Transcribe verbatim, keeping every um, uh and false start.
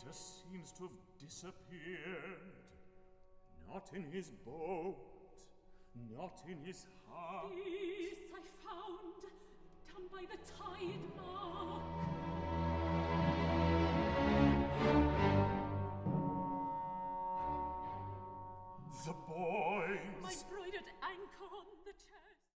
Peter seems to have disappeared. Not in his boat, not in his heart. This I found down by the tide margin.